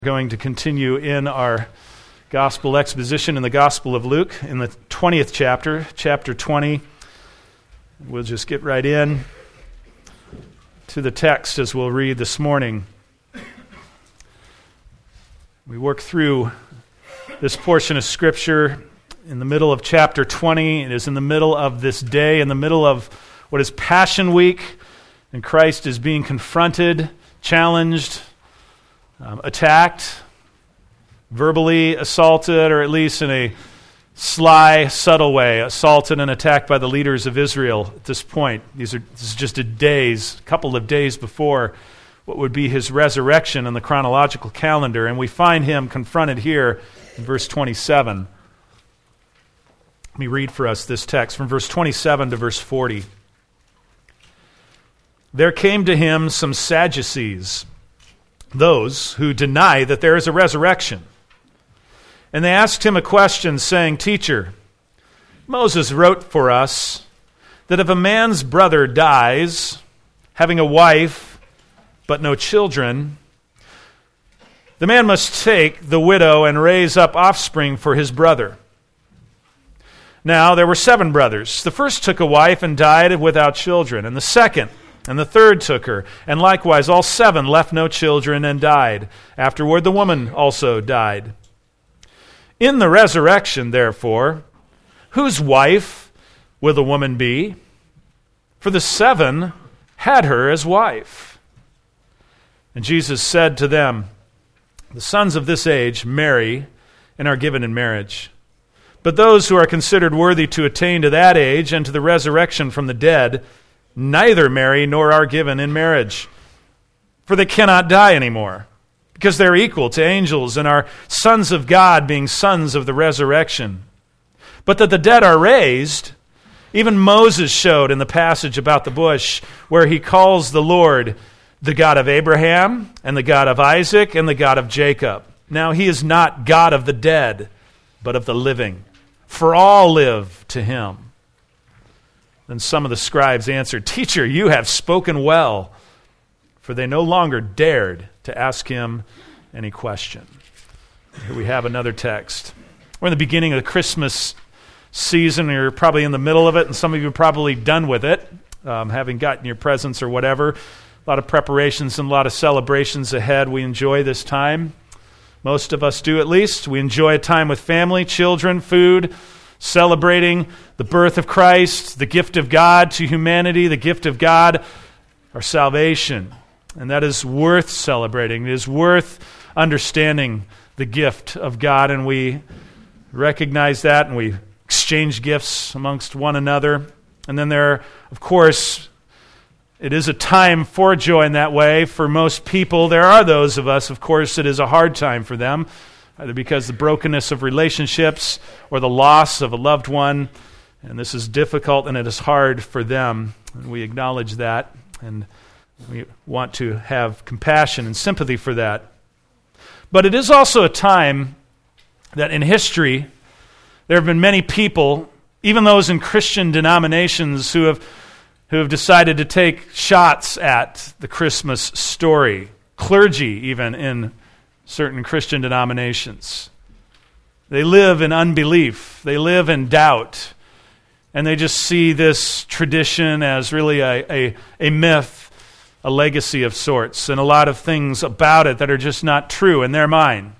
Going to continue in our gospel exposition in the Gospel of Luke in the 20th chapter, chapter 20. We'll just get right in to the text as we'll read this morning. We work through this portion of Scripture in the middle of chapter 20. It is in the middle of this day, in the middle of what is Passion Week, and Christ is being confronted, challenged, attacked, verbally assaulted, or at least in a sly, subtle way, assaulted and attacked by the leaders of Israel at this point. This is just a couple of days before what would be his resurrection on the chronological calendar, and we find him confronted here in verse 27. Let me read for us this text from verse 27 to verse 40. There came to him some Sadducees, those who deny that there is a resurrection. And they asked him a question, saying, Teacher, Moses wrote for us that if a man's brother dies, having a wife but no children, the man must take the widow and raise up offspring for his brother. Now there were 7 brothers. The first took a wife and died without children, and the second and the third took her, and likewise all 7 left no children and died. Afterward the woman also died. In the resurrection, therefore, whose wife will the woman be? For the 7 had her as wife. And Jesus said to them, The sons of this age marry and are given in marriage. But those who are considered worthy to attain to that age and to the resurrection from the dead neither marry nor are given in marriage, for they cannot die anymore, because they're equal to angels and are sons of God, being sons of the resurrection. But that the dead are raised, even Moses showed in the passage about the bush, where he calls the Lord the God of Abraham and the God of Isaac and the God of Jacob. Now he is not God of the dead, but of the living, for all live to him. Then some of the scribes answered, Teacher, you have spoken well, for they no longer dared to ask him any question. Here we have another text. We're in the beginning of the Christmas season. You're probably in the middle of it, and some of you are probably done with it, having gotten your presents or whatever. A lot of preparations and a lot of celebrations ahead. We enjoy this time. Most of us do, at least. We enjoy a time with family, children, food, celebrating the birth of Christ, the gift of God to humanity, the gift of God, our salvation. And that is worth celebrating. It is worth understanding the gift of God, and we recognize that, and we exchange gifts amongst one another. And then there, of course, it is a time for joy in that way. For most people, there are those of us, of course, it is a hard time for them, either because of the brokenness of relationships or the loss of a loved one. And this is difficult and it is hard for them. And we acknowledge that, and we want to have compassion and sympathy for that. But it is also a time that in history, there have been many people, even those in Christian denominations, who have decided to take shots at the Christmas story. Clergy, even in certain Christian denominations. They live in unbelief. They live in doubt. And they just see this tradition as really a myth, a legacy of sorts, and a lot of things about it that are just not true in their mind.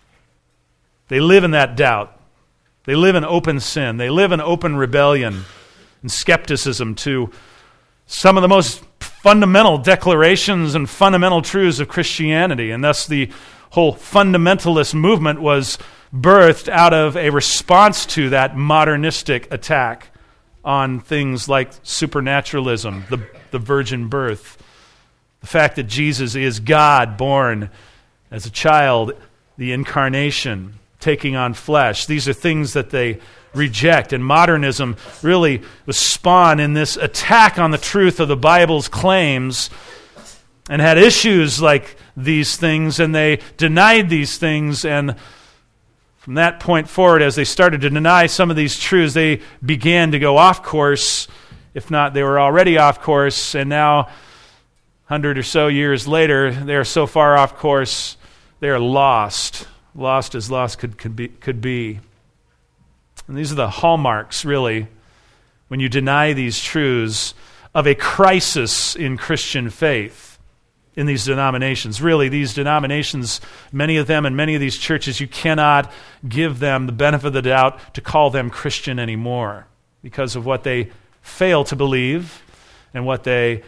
They live in that doubt. They live in open sin. They live in open rebellion and skepticism to some of the most fundamental declarations and fundamental truths of Christianity. And thus the whole fundamentalist movement was birthed out of a response to that modernistic attack on things like supernaturalism, the virgin birth, the fact that Jesus is God born as a child, the incarnation, taking on flesh. These are things that they reject, and modernism really was spawned in this attack on the truth of the Bible's claims, and had issues like these things, and they denied these things. And from that point forward, as they started to deny some of these truths, they began to go off course. If not, they were already off course, and now 100 or so years later, they are so far off course They are lost as lost could be. And these are the hallmarks, really, when you deny these truths, of a crisis in Christian faith in these denominations. Really, these denominations, many of them and many of these churches, you cannot give them the benefit of the doubt to call them Christian anymore because of what they fail to believe and what they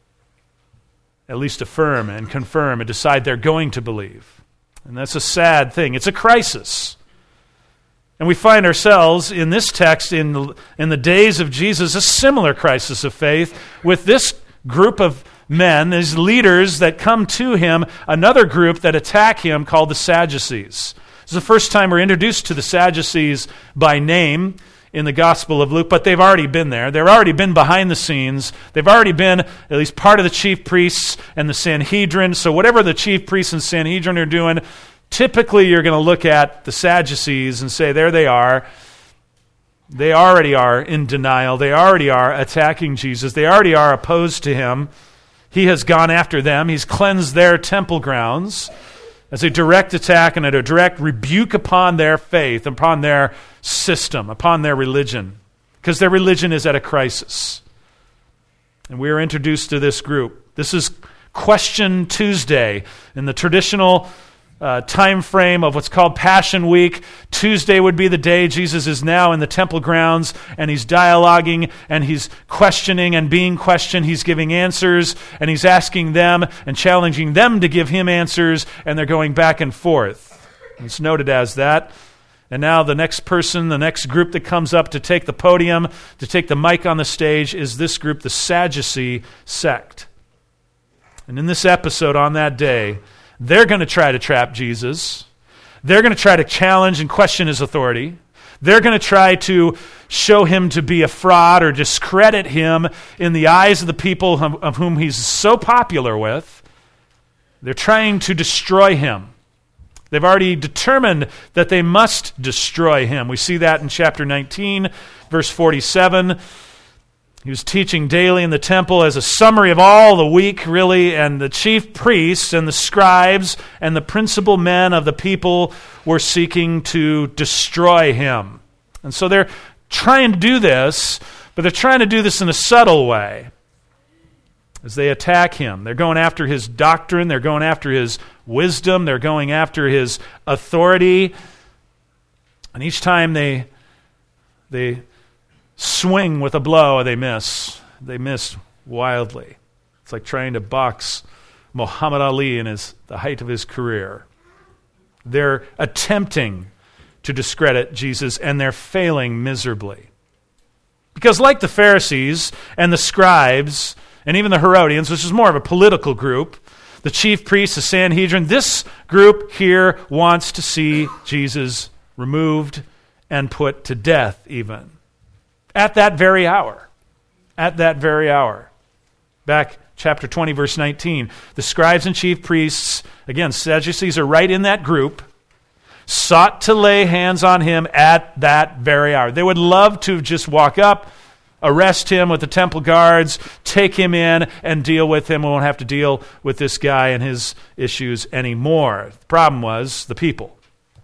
at least affirm and confirm and decide they're going to believe. And that's a sad thing. It's a crisis. And we find ourselves in this text in the days of Jesus, a similar crisis of faith with this group of men, these leaders that come to him, another group that attack him called the Sadducees. This is the first time we're introduced to the Sadducees by name in the Gospel of Luke, but they've already been there. They've already been behind the scenes. They've already been at least part of the chief priests and the Sanhedrin. So whatever the chief priests and Sanhedrin are doing, typically you're going to look at the Sadducees and say, there they are. They already are in denial. They already are attacking Jesus. They already are opposed to him. He has gone after them. He's cleansed their temple grounds as a direct attack and a direct rebuke upon their faith, upon their system, upon their religion, because their religion is at a crisis. And we are introduced to this group. This is Question Tuesday in the traditional time frame of what's called Passion Week. Tuesday would be the day Jesus is now in the temple grounds, and he's dialoguing, and he's questioning and being questioned. He's giving answers, and he's asking them and challenging them to give him answers, and they're going back and forth. It's noted as that. And now the next person, the next group that comes up to take the podium, to take the mic on the stage, is this group, the Sadducee sect. And in this episode on that day, they're going to try to trap Jesus. They're going to try to challenge and question his authority. They're going to try to show him to be a fraud or discredit him in the eyes of the people of whom he's so popular with. They're trying to destroy him. They've already determined that they must destroy him. We see that in chapter 19, verse 47. He was teaching daily in the temple as a summary of all the week, really, and the chief priests and the scribes and the principal men of the people were seeking to destroy him. And so they're trying to do this, but they're trying to do this in a subtle way. As they attack him, they're going after his doctrine, they're going after his wisdom, they're going after his authority. And each time they swing with a blow, they miss. They miss wildly. It's like trying to box Muhammad Ali in the height of his career. They're attempting to discredit Jesus, and they're failing miserably. Because like the Pharisees and the scribes, and even the Herodians, which is more of a political group, the chief priests, the Sanhedrin, this group here wants to see Jesus removed and put to death even. At that very hour. At that very hour. Back chapter 20, verse 19. The scribes and chief priests, again, Sadducees are right in that group, sought to lay hands on him at that very hour. They would love to just walk up, arrest him with the temple guards, take him in, and deal with him. We won't have to deal with this guy and his issues anymore. The problem was the people.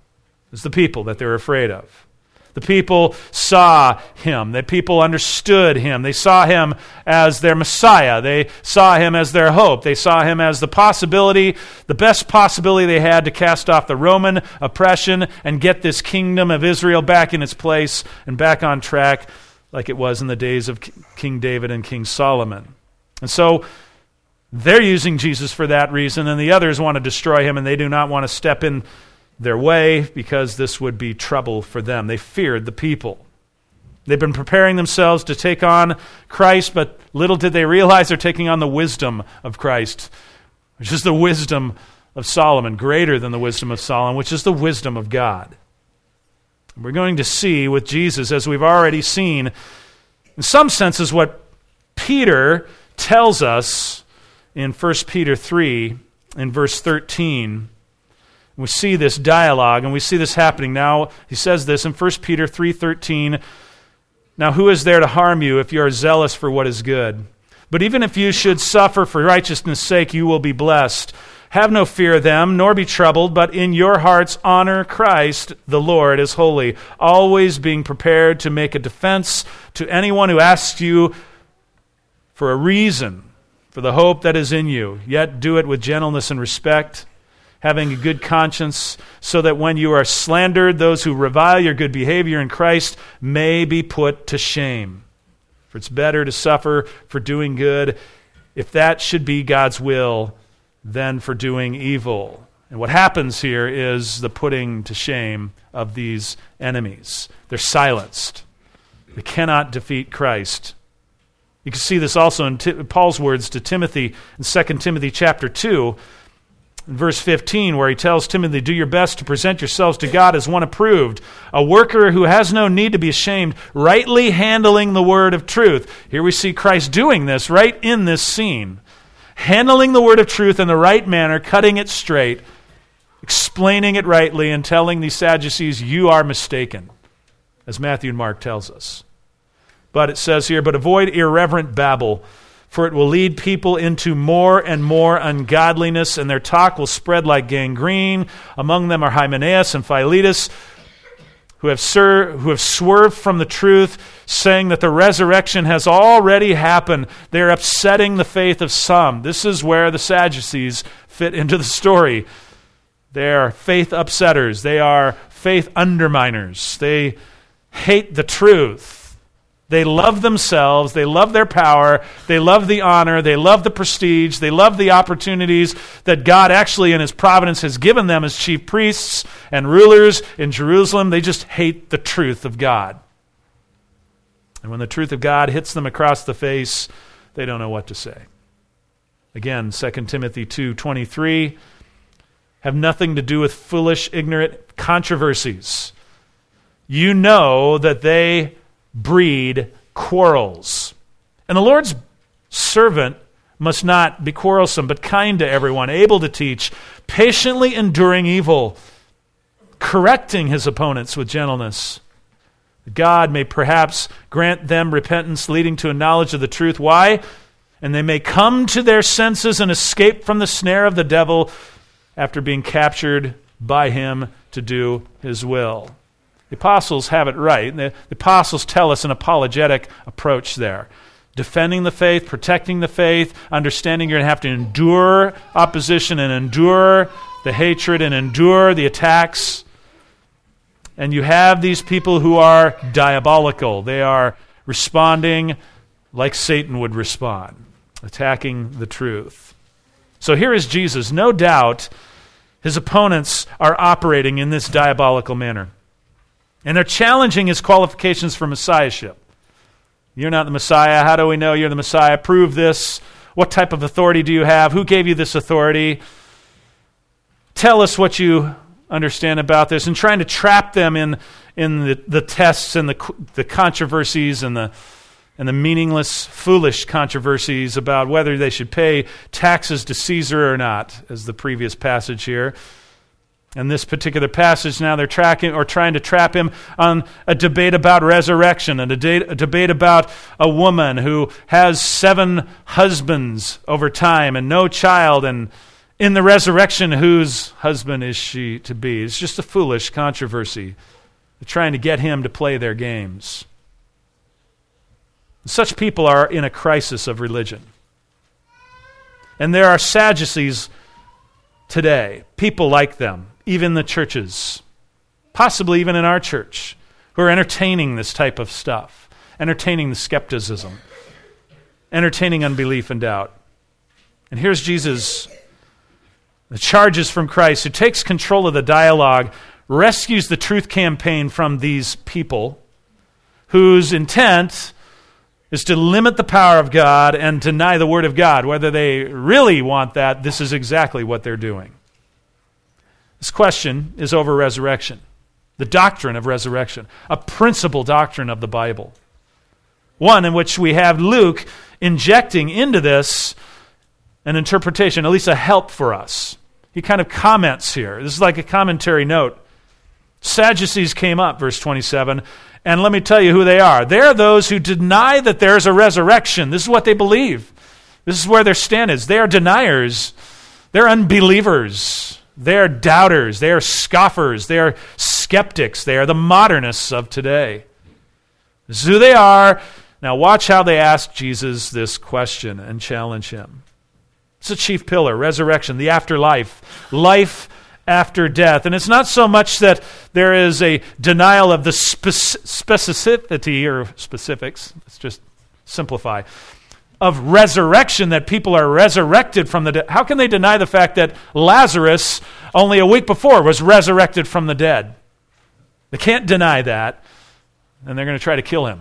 It was the people that they were afraid of. The people saw him. The people understood him. They saw him as their Messiah. They saw him as their hope. They saw him as the possibility, the best possibility they had to cast off the Roman oppression and get this kingdom of Israel back in its place and back on track like it was in the days of King David and King Solomon. And so they're using Jesus for that reason, and the others want to destroy him, and they do not want to step in their way because this would be trouble for them. They feared the people. They've been preparing themselves to take on Christ, but little did they realize they're taking on the wisdom of Christ, which is the wisdom of Solomon, greater than the wisdom of Solomon, which is the wisdom of God. We're going to see with Jesus, as we've already seen, in some senses what Peter tells us in 1 Peter 3, in verse 13. We see this dialogue, and we see this happening now. He says this in 1 Peter 3:13, "Now who is there to harm you if you are zealous for what is good? But even if you should suffer for righteousness' sake, you will be blessed. Have no fear of them, nor be troubled, but in your hearts honor Christ the Lord as holy, always being prepared to make a defense to anyone who asks you for a reason for the hope that is in you. Yet do it with gentleness and respect, having a good conscience, so that when you are slandered, those who revile your good behavior in Christ may be put to shame. For it's better to suffer for doing good, if that should be God's will, than for doing evil. And what happens here is the putting to shame of these enemies. They're silenced. They cannot defeat Christ. You can see this also in Paul's words to Timothy in 2 Timothy chapter 2, in verse 15, where he tells Timothy, do your best to present yourselves to God as one approved, a worker who has no need to be ashamed, rightly handling the word of truth. Here we see Christ doing this right in this scene. Handling the word of truth in the right manner, cutting it straight, explaining it rightly, and telling these Sadducees, you are mistaken, as Matthew and Mark tells us. But it says here, but avoid irreverent babble, for it will lead people into more and more ungodliness, and their talk will spread like gangrene. Among them are Hymenaeus and Philetus, who have swerved from the truth, saying that the resurrection has already happened. They're upsetting the faith of some. This is where the Sadducees fit into the story. They are faith upsetters. They are faith underminers. They hate the truth. They love themselves, they love their power, they love the honor, they love the prestige, they love the opportunities that God actually in His providence has given them as chief priests and rulers in Jerusalem. They just hate the truth of God. And when the truth of God hits them across the face, they don't know what to say. Again, 2 Timothy 2:23, have nothing to do with foolish, ignorant controversies. You know that they breed quarrels. And the Lord's servant must not be quarrelsome, but kind to everyone, able to teach, patiently enduring evil, correcting his opponents with gentleness. God may perhaps grant them repentance leading to a knowledge of the truth. Why? And they may come to their senses and escape from the snare of the devil after being captured by him to do his will. The apostles have it right. The apostles tell us an apologetic approach there. Defending the faith, protecting the faith, understanding you're going to have to endure opposition and endure the hatred and endure the attacks. And you have these people who are diabolical. They are responding like Satan would respond, attacking the truth. So here is Jesus. No doubt his opponents are operating in this diabolical manner. And they're challenging his qualifications for messiahship. You're not the Messiah. How do we know you're the Messiah? Prove this. What type of authority do you have? Who gave you this authority? Tell us what you understand about this. And trying to trap them in the tests and the controversies and the meaningless, foolish controversies about whether they should pay taxes to Caesar or not, as the previous passage here. In this particular passage now, they're trying to trap him on a debate about resurrection, and a debate about a woman who has 7 husbands over time and no child, and in the resurrection, whose husband is she to be? It's just a foolish controversy. They're trying to get him to play their games. Such people are in a crisis of religion. And there are Sadducees today, people like them, even the churches, possibly even in our church, who are entertaining this type of stuff, entertaining the skepticism, entertaining unbelief and doubt. And here's Jesus, the charges from Christ, who takes control of the dialogue, rescues the truth campaign from these people, whose intent is to limit the power of God and deny the Word of God. Whether they really want that, this is exactly what they're doing. This question is over resurrection, the doctrine of resurrection, a principal doctrine of the Bible. One in which we have Luke injecting into this an interpretation, at least a help for us. He kind of comments here. This is like a commentary note. Sadducees came up, verse 27, and let me tell you who they are. They're those who deny that there's a resurrection. This is what they believe. This is where their stand is. They are deniers They're unbelievers. They're doubters. They are scoffers. They are skeptics. They are the modernists of today. This is who they are. Now watch how they ask Jesus this question and challenge him. It's a chief pillar, resurrection, the afterlife, life after death. And it's not so much that there is a denial of the specificity or specifics, let's just simplify, of resurrection, that people are resurrected from the dead. How can they deny the fact that Lazarus, only a week before, was resurrected from the dead? They can't deny that, and they're going to try to kill him.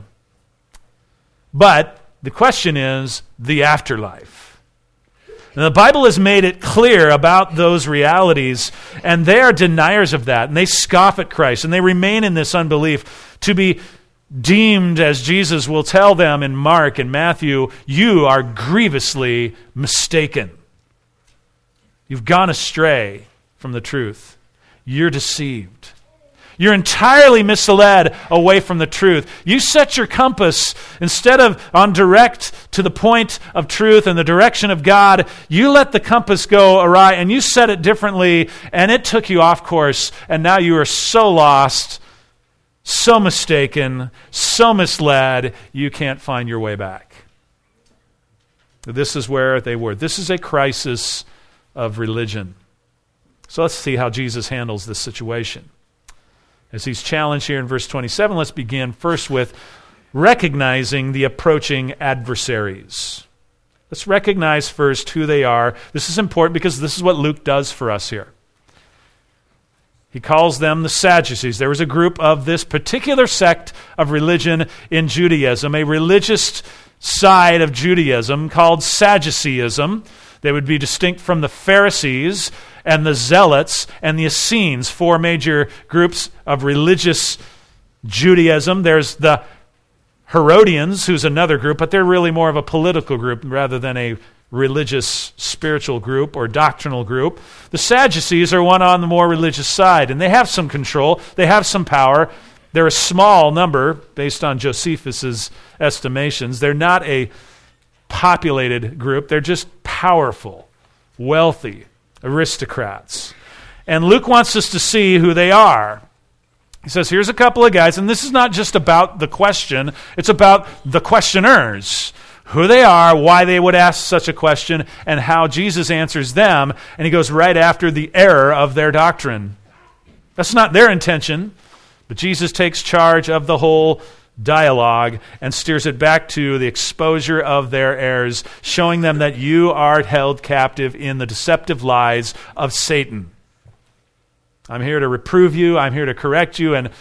But the question is the afterlife. And the Bible has made it clear about those realities, and they are deniers of that, and they scoff at Christ, and they remain in this unbelief to be deemed, as Jesus will tell them in Mark and Matthew, you are grievously mistaken. You've gone astray from the truth. You're deceived. You're entirely misled away from the truth. You set your compass, instead of on direct to the point of truth and the direction of God, you let the compass go awry and you set it differently, and it took you off course, and now you are so lost, so mistaken, so misled, you can't find your way back. This is where they were. This is a crisis of religion. So let's see how Jesus handles this situation. As he's challenged here in verse 27, let's begin first with recognizing the approaching adversaries. Let's recognize first who they are. This is important because this is what Luke does for us here. He calls them the Sadducees. There was a group of this particular sect of religion in Judaism, a religious side of Judaism called Sadduceeism. They would be distinct from the Pharisees and the Zealots and the Essenes, four major groups of religious Judaism. There's the Herodians, who's another group, but they're really more of a political group rather than a religious, spiritual group or doctrinal group. The Sadducees are one on the more religious side, and they have some control. They have some power. They're a small number, based on Josephus's estimations. They're not a populated group. They're just powerful, wealthy aristocrats. And Luke wants us to see who they are. He says, here's a couple of guys, and this is not just about the question, it's about the questioners. Who they are, why they would ask such a question, and how Jesus answers them. And he goes right after the error of their doctrine. That's not their intention, but Jesus takes charge of the whole dialogue and steers it back to the exposure of their errors, showing them that you are held captive in the deceptive lies of Satan. I'm here to reprove you, I'm here to correct you, and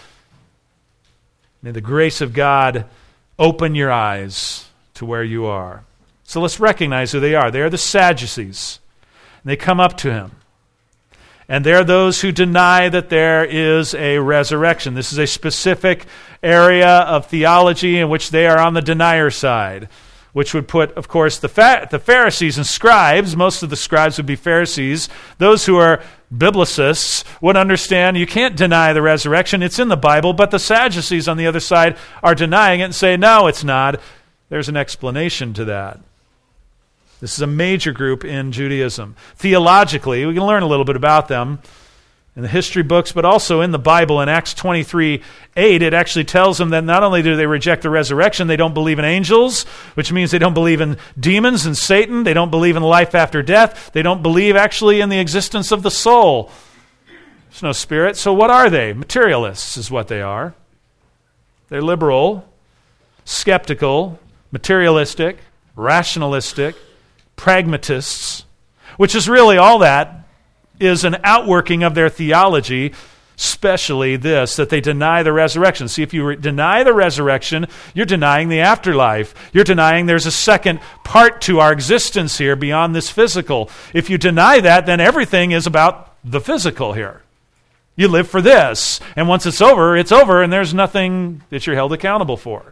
may the grace of God open your eyes to where you are. So let's recognize who they are. They are the Sadducees. And they come up to him. And they're those who deny that there is a resurrection. This is a specific area of theology in which they are on the denier side, which would put, of course, the Pharisees and scribes. Most of the scribes would be Pharisees. Those who are biblicists would understand you can't deny the resurrection. It's in the Bible. But the Sadducees on the other side are denying it and say, no, it's not. There's an explanation to that. This is a major group in Judaism. Theologically, we can learn a little bit about them in the history books, but also in the Bible. In Acts 23:8, it actually tells them that not only do they reject the resurrection, they don't believe in angels, which means they don't believe in demons and Satan. They don't believe in life after death. They don't believe actually in the existence of the soul. There's no spirit. So what are they? Materialists is what they are. They're liberal, skeptical, materialistic, rationalistic, pragmatists, which is really all that is an outworking of their theology, especially this, that they deny the resurrection. See, if you deny the resurrection, you're denying the afterlife. You're denying there's a second part to our existence here beyond this physical. If you deny that, then everything is about the physical here. You live for this, and once it's over, and there's nothing that you're held accountable for.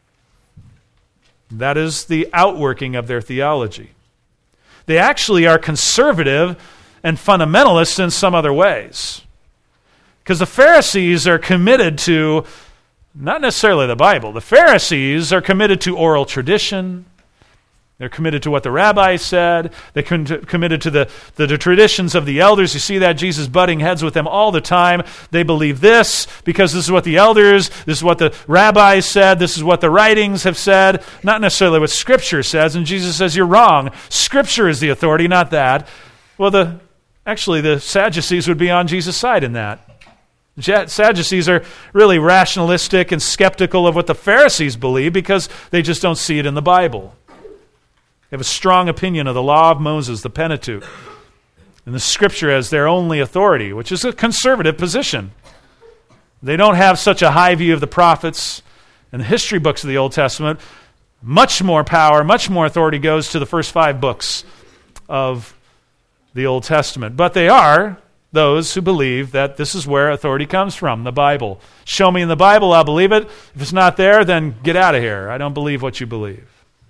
That is the outworking of their theology. They actually are conservative and fundamentalists in some other ways. Because the Pharisees are committed to, not necessarily the Bible, the Pharisees are committed to oral tradition. They're committed to what the rabbis said. They're committed to the traditions of the elders. You see that Jesus butting heads with them all the time. They believe this because this is what the elders, this is what the rabbis said, this is what the writings have said, not necessarily what Scripture says. And Jesus says, you're wrong. Scripture is the authority, not that. Well, actually, the Sadducees would be on Jesus' side in that. Sadducees are really rationalistic and skeptical of what the Pharisees believe because they just don't see it in the Bible. They have a strong opinion of the law of Moses, the Pentateuch, and the Scripture as their only authority, which is a conservative position. They don't have such a high view of the prophets and the history books of the Old Testament. Much more power, much more authority goes to the first 5 books of the Old Testament. But they are those who believe that this is where authority comes from, the Bible. Show me in the Bible, I'll believe it. If it's not there, then get out of here. I don't believe what you believe.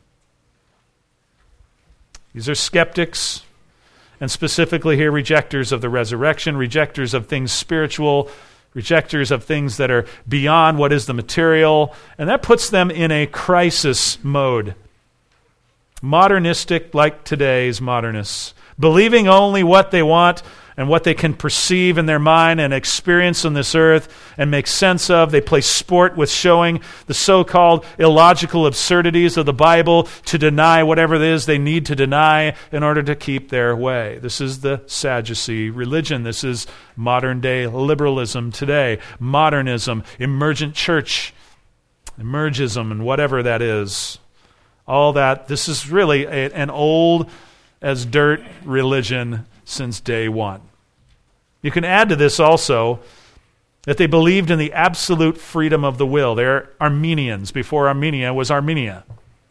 These are skeptics, and specifically here, rejectors of the resurrection, rejectors of things spiritual, rejectors of things that are beyond what is the material, and that puts them in a crisis mode. Modernistic, like today's modernists, believing only what they want and what they can perceive in their mind and experience on this earth and make sense of. They play sport with showing the so-called illogical absurdities of the Bible to deny whatever it is they need to deny in order to keep their way. This is the Sadducee religion. This is modern-day liberalism today. Modernism, emergent church, emergism, and whatever that is. All that. This is really an old as dirt religion since day one. You can add to this also that they believed in the absolute freedom of the will. They're Armenians before Armenia was Armenia.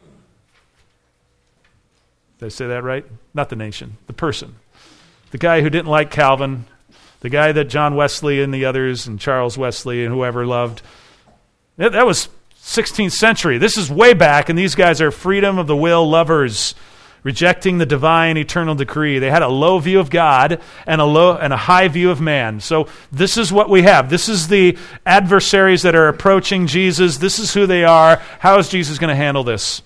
Did I say that right? Not the nation, the person. The guy who didn't like Calvin, the guy that John Wesley and the others and Charles Wesley and whoever loved. That was 16th century. This is way back, and these guys are freedom of the will lovers, rejecting the divine eternal decree. They had a low view of God and a high view of man. So this is what we have. This is the adversaries that are approaching Jesus. This is who they are. How is Jesus going to handle this?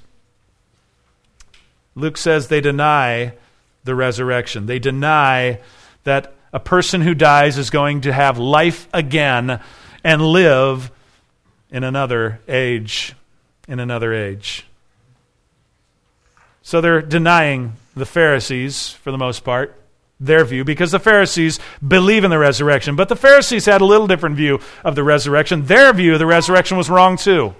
Luke says they deny the resurrection. They deny that a person who dies is going to have life again and live in another age. In another age. So they're denying the Pharisees, for the most part, their view, because the Pharisees believe in the resurrection. But the Pharisees had a little different view of the resurrection. Their view of the resurrection was wrong too.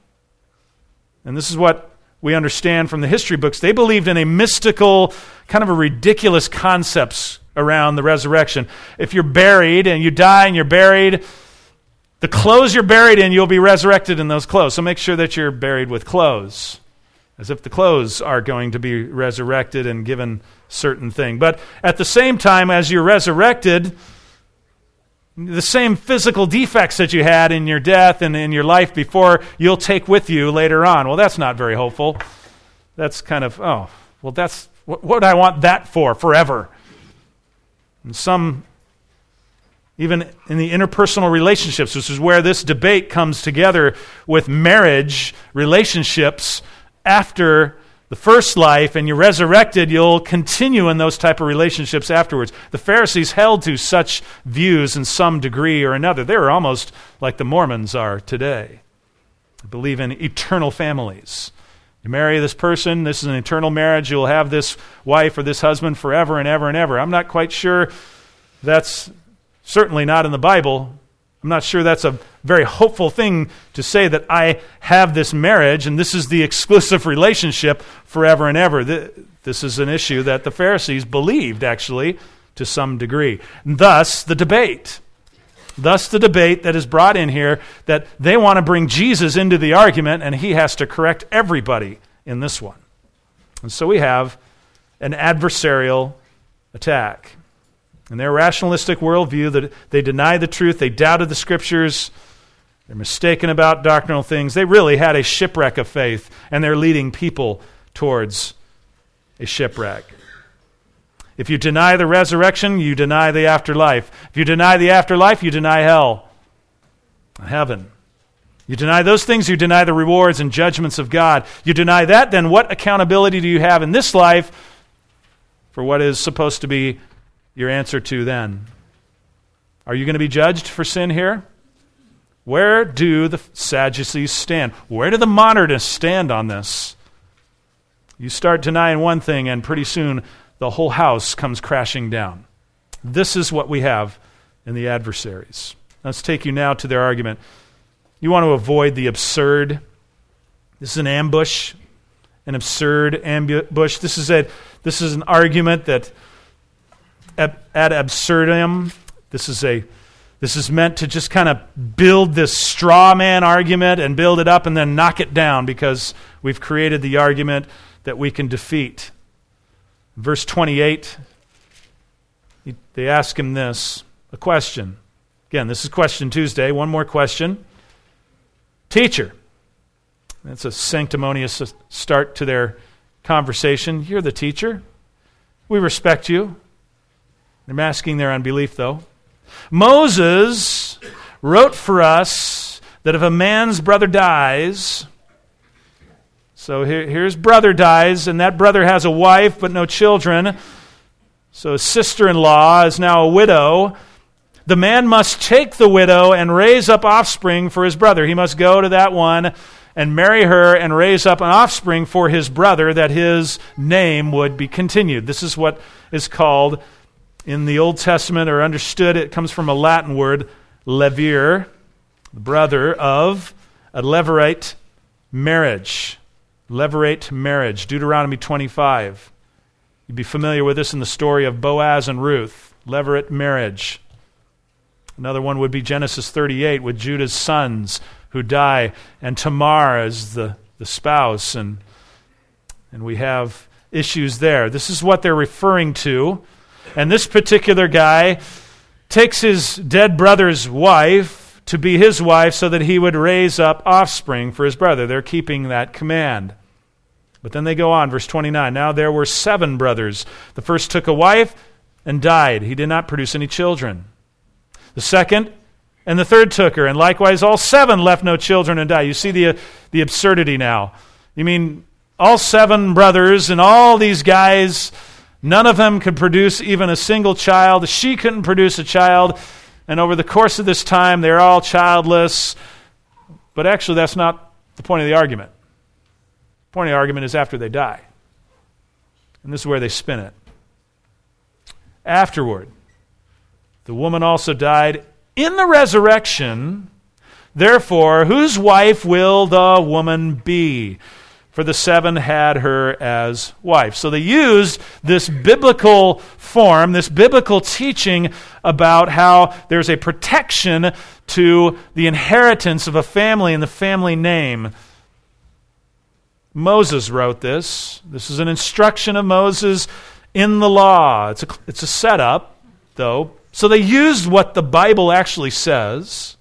And this is what we understand from the history books. They believed in a mystical, kind of a ridiculous concepts around the resurrection. If you're buried and you die and you're buried, the clothes you're buried in, you'll be resurrected in those clothes. So make sure that you're buried with clothes, as if the clothes are going to be resurrected and given certain thing. But at the same time, as you're resurrected, the same physical defects that you had in your death and in your life before, you'll take with you later on. Well, that's not very hopeful. That's kind of, that's what would I want that for forever? And some, even in the interpersonal relationships, which is where this debate comes together with marriage relationships, after the first life and you're resurrected, you'll continue in those type of relationships afterwards. The Pharisees held to such views in some degree or another. They were almost like the Mormons are today. They believe in eternal families. You marry this person, this is an eternal marriage, you'll have this wife or this husband forever and ever and ever. I'm not quite sure that's certainly not in the Bible. I'm not sure that's a very hopeful thing to say, that I have this marriage and this is the exclusive relationship forever and ever. This is an issue that the Pharisees believed, actually, to some degree. And thus, the debate. Thus, the debate that is brought in here, that they want to bring Jesus into the argument and he has to correct everybody in this one. And so we have an adversarial attack. In their rationalistic worldview, that they deny the truth, they doubted the Scriptures, they're mistaken about doctrinal things. They really had a shipwreck of faith, and they're leading people towards a shipwreck. If you deny the resurrection, you deny the afterlife. If you deny the afterlife, you deny hell, heaven. You deny those things, you deny the rewards and judgments of God. You deny that, then what accountability do you have in this life for what is supposed to be your answer to then? Are you going to be judged for sin here? Where do the Sadducees stand? Where do the modernists stand on this? You start denying one thing, and pretty soon the whole house comes crashing down. This is what we have in the adversaries. Let's take you now to their argument. You want to avoid the absurd. This is an ambush, an absurd ambush. This is an argument that ad absurdum. This is meant to just kind of build this straw man argument and build it up and then knock it down because we've created the argument that we can defeat. Verse 28, they ask him this, a question. Again, this is Question Tuesday. One more question. Teacher. That's a sanctimonious start to their conversation. You're the teacher. We respect you. They're masking their unbelief, though. Moses wrote for us that if a man's brother dies, so here's brother dies, and that brother has a wife but no children, so his sister-in-law is now a widow. The man must take the widow and raise up offspring for his brother. He must go to that one and marry her and raise up an offspring for his brother that his name would be continued. This is what is called in the Old Testament, or understood, it comes from a Latin word, levir, brother of a levirate marriage. Levirate marriage, Deuteronomy 25. You'd be familiar with this in the story of Boaz and Ruth, levirate marriage. Another one would be Genesis 38 with Judah's sons who die, and Tamar as the spouse, and we have issues there. This is what they're referring to. And this particular guy takes his dead brother's wife to be his wife so that he would raise up offspring for his brother. They're keeping that command. But then they go on, verse 29. Now there were 7 brothers. The first took a wife and died. He did not produce any children. The second and the third took her, and likewise all 7 left no children and died. You see the absurdity now. You mean all 7 brothers and all these guys, none of them could produce even a single child. She couldn't produce a child, and over the course of this time, they're all childless. But actually, that's not the point of the argument. The point of the argument is after they die. And this is where they spin it. Afterward, the woman also died in the resurrection. Therefore, whose wife will the woman be? For the 7 had her as wife. So they used this biblical form, this biblical teaching about how there's a protection to the inheritance of a family and the family name. Moses wrote this. This is an instruction of Moses in the law. It's a setup, though. So they used what the Bible actually says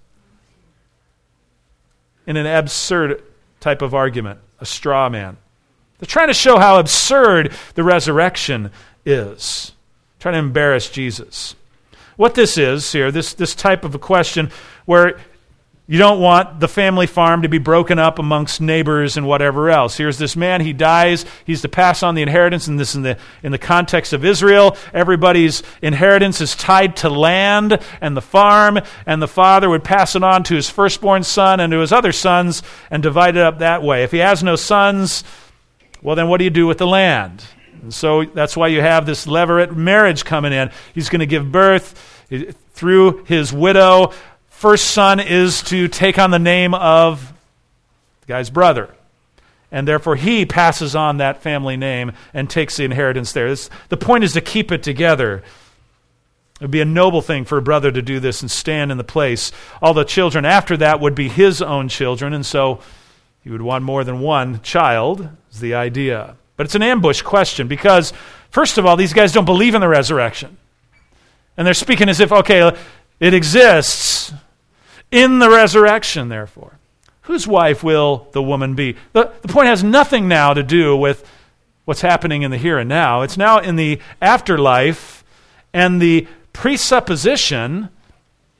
in an absurd type of argument, a straw man. They're trying to show how absurd the resurrection is. Trying to embarrass Jesus. What this is here, this type of a question where you don't want the family farm to be broken up amongst neighbors and whatever else. Here's this man, he dies, he's to pass on the inheritance, and this in the context of Israel, everybody's inheritance is tied to land and the farm, and the father would pass it on to his firstborn son and to his other sons and divide it up that way. If he has no sons, well then what do you do with the land? And so that's why you have this levirate marriage coming in. He's going to give birth through his widow. First son is to take on the name of the guy's brother. And therefore he passes on that family name and takes the inheritance there. The point is to keep it together. It would be a noble thing for a brother to do this and stand in the place. All the children after that would be his own children, and so he would want more than one child, is the idea. But it's an ambush question because, first of all, these guys don't believe in the resurrection. And they're speaking as if, okay, it exists in the resurrection, therefore. Whose wife will the woman be? The point has nothing now to do with what's happening in the here and now. It's now in the afterlife, and the presupposition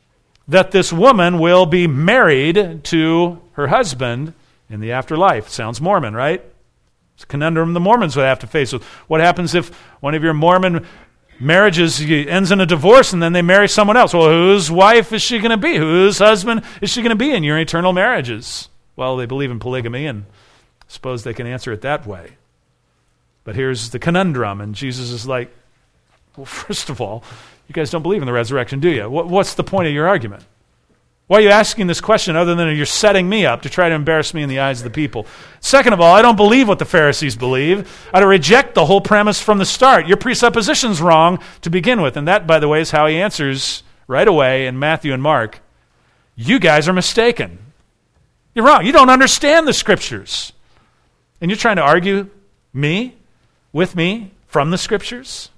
that this woman will be married to her husband in the afterlife. Sounds Mormon, right? It's a conundrum the Mormons would have to face. What happens if one of your Mormon marriages ends in a divorce and then they marry someone else? Well, whose wife is she going to be? Whose husband is she going to be in your eternal marriages? Well, they believe in polygamy, and I suppose they can answer it that way. But here's the conundrum, and Jesus is like, well, first of all, you guys don't believe in the resurrection, do you? What's the point of your argument? Why are you asking this question other than you're setting me up to try to embarrass me in the eyes of the people? Second of all, I don't believe what the Pharisees believe. I reject the whole premise from the start. Your presupposition's wrong to begin with. And that, by the way, is how he answers right away in Matthew and Mark. You guys are mistaken. You're wrong. You don't understand the Scriptures. And you're trying to argue with me, from the Scriptures?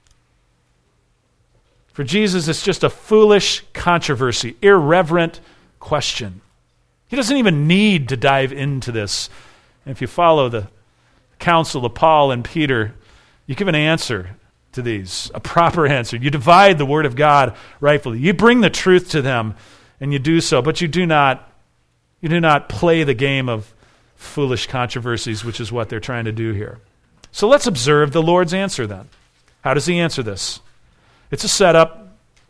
For Jesus, it's just a foolish controversy, irreverent question. He doesn't even need to dive into this. And if you follow the counsel of Paul and Peter, you give an answer to these, a proper answer. You divide the Word of God rightfully. You bring the truth to them, and you do so, but you do not play the game of foolish controversies, which is what they're trying to do here. So let's observe the Lord's answer then. How does he answer this? It's a setup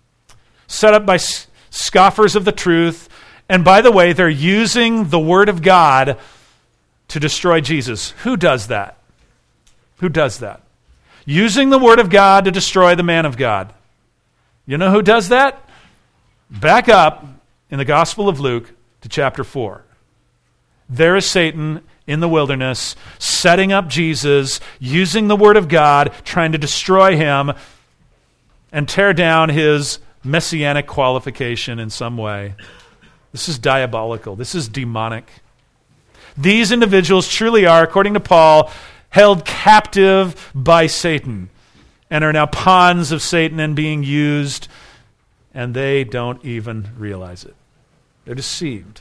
by scoffers of the truth. And by the way, they're using the Word of God to destroy Jesus. Who does that? Who does that? Using the Word of God to destroy the man of God. You know who does that? Back up in the Gospel of Luke to chapter 4. There is Satan in the wilderness, setting up Jesus, using the Word of God, trying to destroy him and tear down his messianic qualification in some way. This is diabolical. This is demonic. These individuals truly are, according to Paul, held captive by Satan and are now pawns of Satan and being used, and they don't even realize it. They're deceived.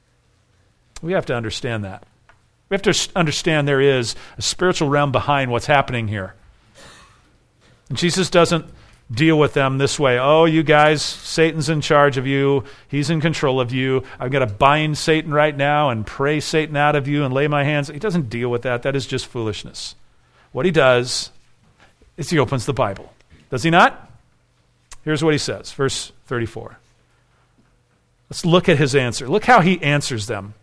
We have to understand that. We have to understand there is a spiritual realm behind what's happening here. And Jesus doesn't deal with them this way. Oh, you guys, Satan's in charge of you. He's in control of you. I've got to bind Satan right now and pray Satan out of you and lay my hands. He doesn't deal with that. That is just foolishness. What he does is he opens the Bible. Does he not? Here's what he says, verse 34. Let's look at his answer. Look how he answers them.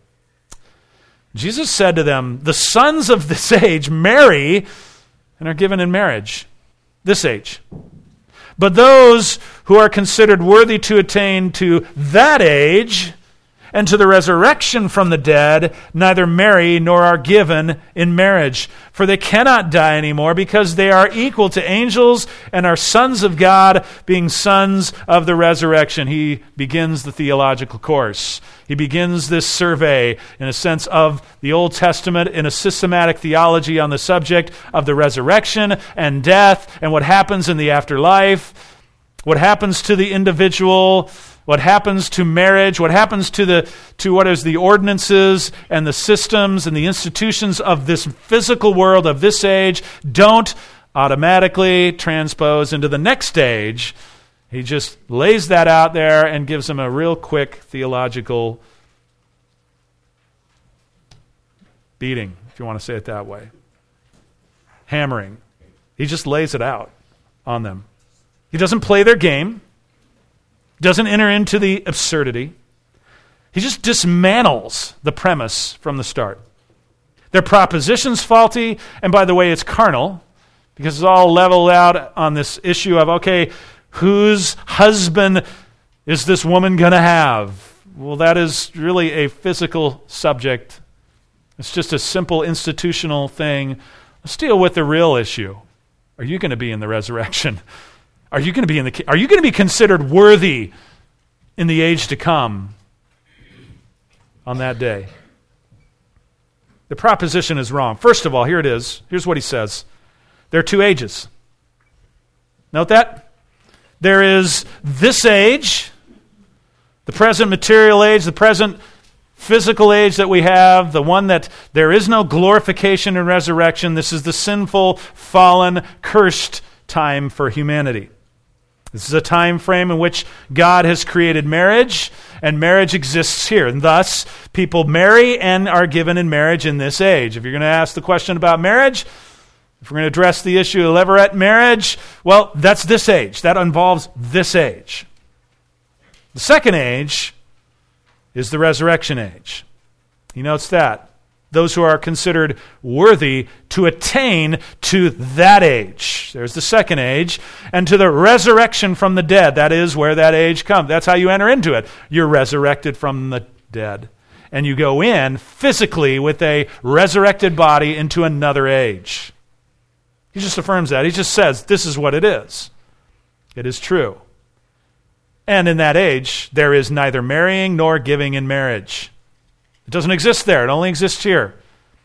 Jesus said to them, the sons of this age marry and are given in marriage. This age. But those who are considered worthy to attain to that age and to the resurrection from the dead neither marry nor are given in marriage. For they cannot die anymore because they are equal to angels and are sons of God, being sons of the resurrection. He begins the theological course. He begins this survey, in a sense, of the Old Testament in a systematic theology on the subject of the resurrection and death and what happens in the afterlife, what happens to the individual, what happens to marriage, what happens to what is the ordinances and the systems and the institutions of this physical world of this age don't automatically transpose into the next stage. He just lays that out there and gives them a real quick theological beating, if you want to say it that way. Hammering. He just lays it out on them. He doesn't play their game. Doesn't enter into the absurdity. He just dismantles the premise from the start. Their proposition's faulty, and by the way, it's carnal, because it's all leveled out on this issue of, okay, whose husband is this woman going to have? Well, that is really a physical subject. It's just a simple institutional thing. Let's deal with the real issue. Are you going to be in the resurrection? Are you going to be considered worthy in the age to come on that day? The proposition is wrong. First of all, here it is. Here's what he says. There are two ages. Note that? There is this age, the present material age, the present physical age that we have, the one that there is no glorification and resurrection. This is the sinful, fallen, cursed time for humanity. This is a time frame in which God has created marriage, and marriage exists here. And thus, people marry and are given in marriage in this age. If you're going to ask the question about marriage, if we're going to address the issue of levirate marriage, well, that's this age. That involves this age. The second age is the resurrection age. He notes that. Those who are considered worthy to attain to that age. There's the second age. And to the resurrection from the dead. That is where that age comes. That's how you enter into it. You're resurrected from the dead. And you go in physically with a resurrected body into another age. He just affirms that. He just says, this is what it is. It is true. And in that age, there is neither marrying nor giving in marriage. It doesn't exist there. It only exists here.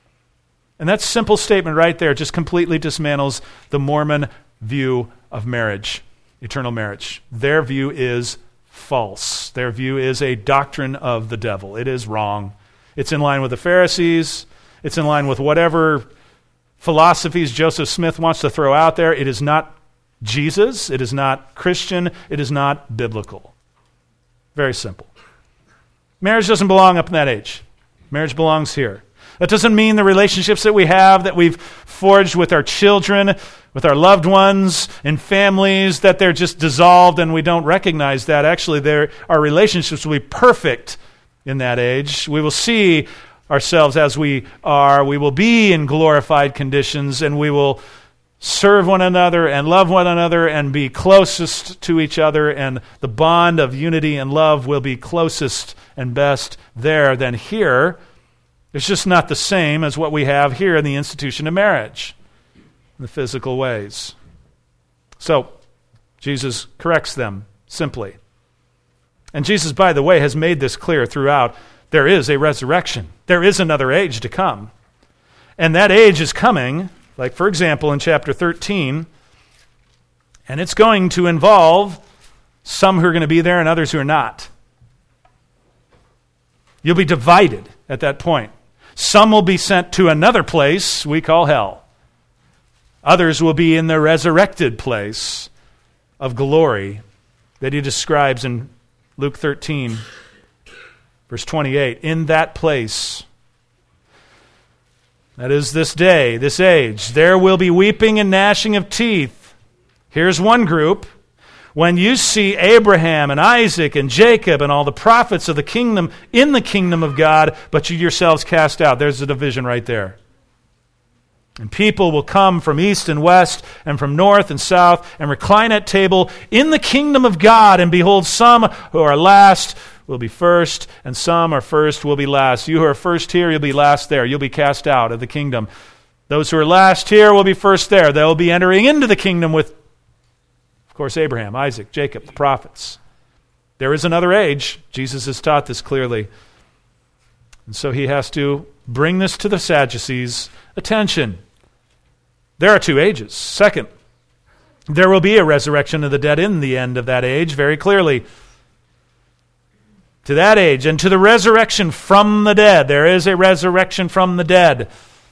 And that simple statement right there just completely dismantles the Mormon view of marriage, eternal marriage. Their view is false. Their view is a doctrine of the devil. It is wrong. It's in line with the Pharisees. It's in line with whatever philosophies Joseph Smith wants to throw out there. It is not Jesus. It is not Christian. It is not biblical. Very simple. Marriage doesn't belong up in that age. Marriage belongs here. That doesn't mean the relationships that we have, that we've forged with our children, with our loved ones, in families, that they're just dissolved and we don't recognize that. Actually, our relationships will be perfect in that age. We will see ourselves as we are. We will be in glorified conditions, and we will serve one another and love one another and be closest to each other, and the bond of unity and love will be closest and best there than here. It's just not the same as what we have here in the institution of marriage, in the physical ways. So, Jesus corrects them simply. And Jesus, by the way, has made this clear throughout. There is a resurrection. There is another age to come. And that age is coming, like, for example, in chapter 13, and it's going to involve some who are going to be there and others who are not. You'll be divided at that point. Some will be sent to another place we call hell. Others will be in the resurrected place of glory that he describes in Luke 13, verse 28. In that place, that is this day, this age, there will be weeping and gnashing of teeth. Here's one group. When you see Abraham and Isaac and Jacob and all the prophets of the kingdom in the kingdom of God, but you yourselves cast out. There's the division right there. And people will come from east and west and from north and south and recline at table in the kingdom of God. And behold, some who are last will be first, and some are first will be last. You who are first here, you'll be last there. You'll be cast out of the kingdom. Those who are last here will be first there. They'll be entering into the kingdom with, of course, Abraham, Isaac, Jacob, the prophets. There is another age. Jesus has taught this clearly. And so he has to bring this to the Sadducees' attention. There are two ages. Second, there will be a resurrection of the dead in the end of that age, very clearly. To that age, and to the resurrection from the dead. There is a resurrection from the dead.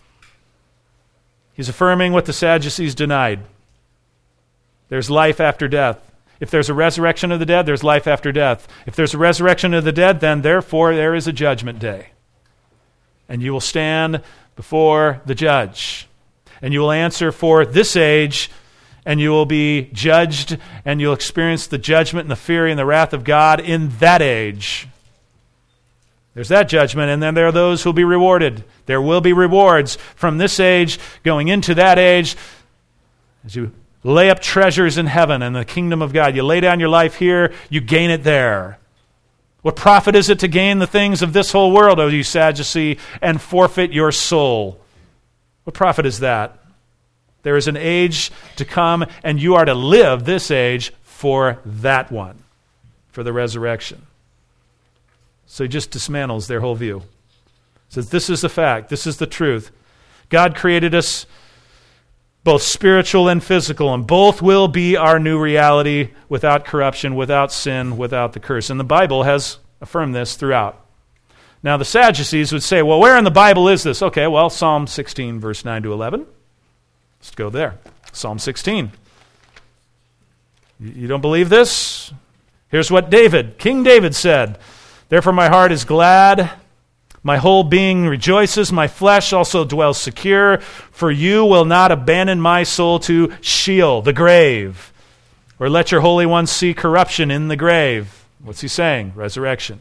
He's affirming what the Sadducees denied. There's life after death. If there's a resurrection of the dead, there's life after death. If there's a resurrection of the dead, then therefore there is a judgment day. And you will stand before the judge. And you will answer for this age, and you will be judged, and you'll experience the judgment and the fury and the wrath of God in that age. There's that judgment, and then there are those who will be rewarded. There will be rewards from this age going into that age as you lay up treasures in heaven and the kingdom of God. You lay down your life here, you gain it there. What profit is it to gain the things of this whole world, O you Sadducee, and forfeit your soul? What profit is that? There is an age to come, and you are to live this age for that one, for the resurrection. So he just dismantles their whole view. Says, this is the fact, this is the truth. God created us both spiritual and physical, and both will be our new reality without corruption, without sin, without the curse. And the Bible has affirmed this throughout. Now the Sadducees would say, well, where in the Bible is this? Okay, well, Psalm 16, verse 9 to 11. Let's go there. Psalm 16. You don't believe this? Here's what King David said. Therefore my heart is glad, my whole being rejoices, my flesh also dwells secure, for you will not abandon my soul to Sheol, the grave, or let your Holy One see corruption in the grave. What's he saying? Resurrection.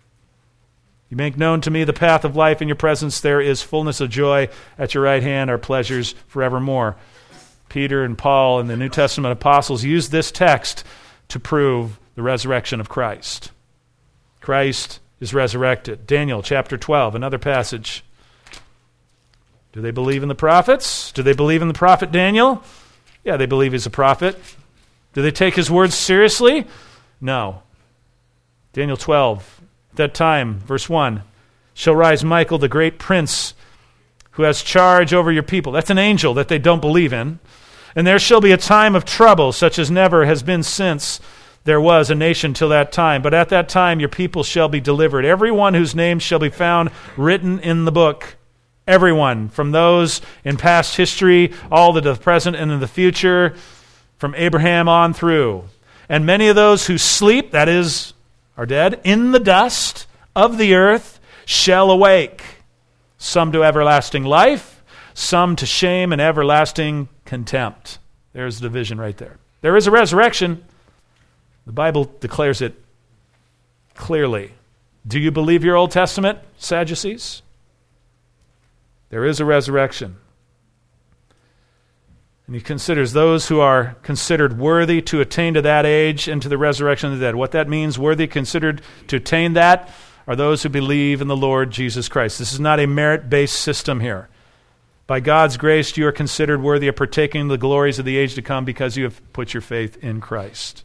You make known to me the path of life. In your presence there is fullness of joy. At your right hand are pleasures forevermore. Peter and Paul and the New Testament apostles used this text to prove the resurrection of Christ. Christ is resurrected. Daniel chapter 12, another passage. Do they believe in the prophets? Do they believe in the prophet Daniel? Yeah, they believe he's a prophet. Do they take his words seriously? No. Daniel 12, at that time, verse 1, shall rise Michael, the great prince, who has charge over your people. That's an angel that they don't believe in. And there shall be a time of trouble, such as never has been since there was a nation till that time. But at that time your people shall be delivered, every one whose name shall be found written in the book. Everyone, from those in past history, all that of the present and in the future, from Abraham on through. And many of those who sleep, that is, are dead, in the dust of the earth shall awake. Some to everlasting life, some to shame and everlasting contempt. There's the division right there. There is a resurrection. The Bible declares it clearly. Do you believe your Old Testament, Sadducees? There is a resurrection. And he considers those who are considered worthy to attain to that age and to the resurrection of the dead. What that means, worthy considered to attain that, are those who believe in the Lord Jesus Christ. This is not a merit-based system here. By God's grace, you are considered worthy of partaking of the glories of the age to come because you have put your faith in Christ.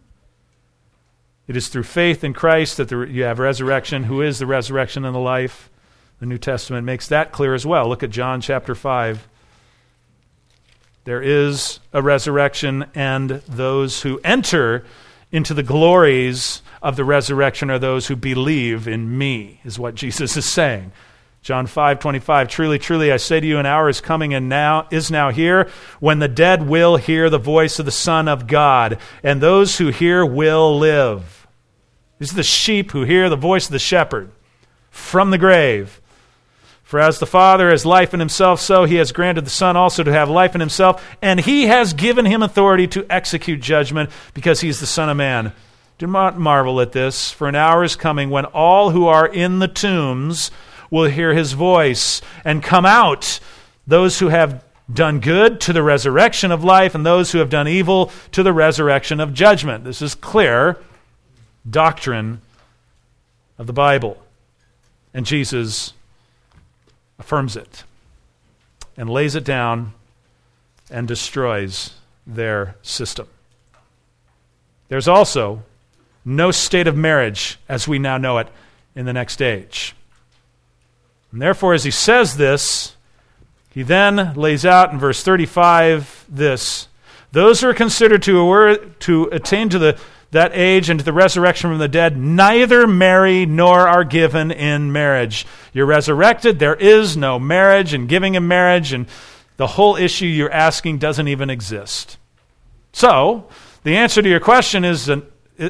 It is through faith in Christ that you have resurrection, who is the resurrection and the life. The New Testament makes that clear as well. Look at John chapter 5. There is a resurrection, and those who enter into the glories of the resurrection are those who believe in me, is what Jesus is saying. John 5:25, truly, truly, I say to you, an hour is coming and now is now here when the dead will hear the voice of the Son of God, and those who hear will live. These are the sheep who hear the voice of the shepherd from the grave. For as the Father has life in himself, so he has granted the Son also to have life in himself, and he has given him authority to execute judgment because he is the Son of Man. Do not marvel at this, for an hour is coming when all who are in the tombs will hear his voice and come out, those who have done good to the resurrection of life, and those who have done evil to the resurrection of judgment. This is clear doctrine of the Bible. And Jesus affirms it and lays it down and destroys their system. There's also no state of marriage as we now know it in the next age. And therefore, as he says this, he then lays out in verse 35 this: those who are considered to attain to that age and to the resurrection from the dead neither marry nor are given in marriage. You're resurrected, there is no marriage and giving in marriage, and the whole issue you're asking doesn't even exist. So, the answer to your question is a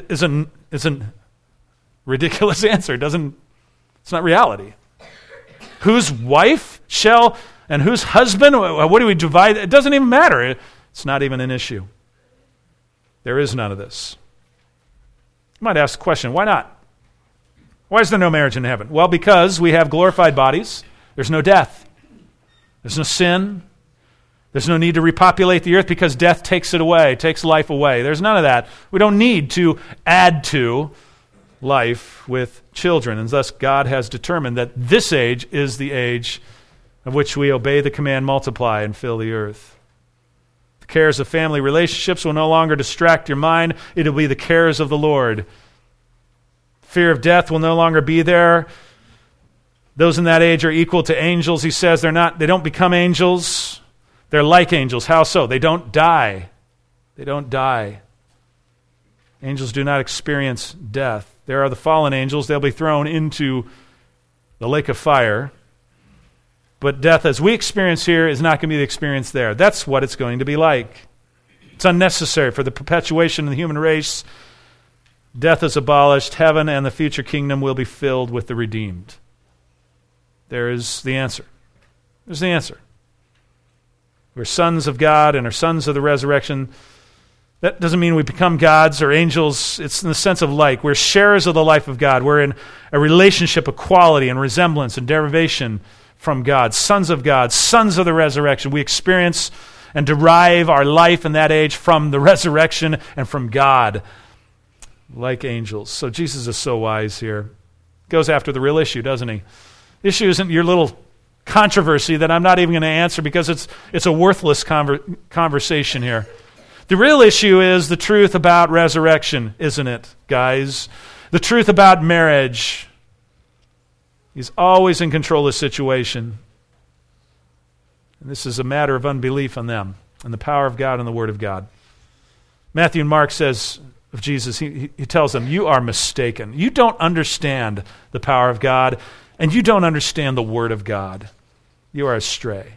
ridiculous answer. It's not reality. Whose wife shall and whose husband, what do we divide? It doesn't even matter. It's not even an issue. There is none of this. You might ask the question, why not? Why is there no marriage in heaven? Well, because we have glorified bodies. There's no death. There's no sin. There's no need to repopulate the earth because death takes it away, takes life away. There's none of that. We don't need to add to life with children. And thus God has determined that this age is the age of which we obey the command, multiply and fill the earth. The cares of family relationships will no longer distract your mind. It'll be the cares of the Lord. Fear of death will no longer be there. Those in that age are equal to angels. He says they don't become angels. They're like angels. How so? They don't die. They don't die. Angels do not experience death. There are the fallen angels. They'll be thrown into the lake of fire. But death as we experience here is not going to be the experience there. That's what it's going to be like. It's unnecessary for the perpetuation of the human race. Death is abolished. Heaven and the future kingdom will be filled with the redeemed. There is the answer. There's the answer. We're sons of God and are sons of the resurrection. That doesn't mean we become gods or angels. It's in the sense of like. We're sharers of the life of God. We're in a relationship of quality and resemblance and derivation from God. Sons of God, sons of the resurrection. We experience and derive our life in that age from the resurrection and from God, like angels. So Jesus is so wise here. Goes after the real issue, doesn't he? The issue isn't your little controversy that I'm not even going to answer because it's a worthless conversation here. The real issue is the truth about resurrection, isn't it, guys? The truth about marriage. He's always in control of the situation. And this is a matter of unbelief on them and the power of God and the Word of God. Matthew and Mark says of Jesus, he tells them, you are mistaken. You don't understand the power of God, and you don't understand the Word of God. You are astray.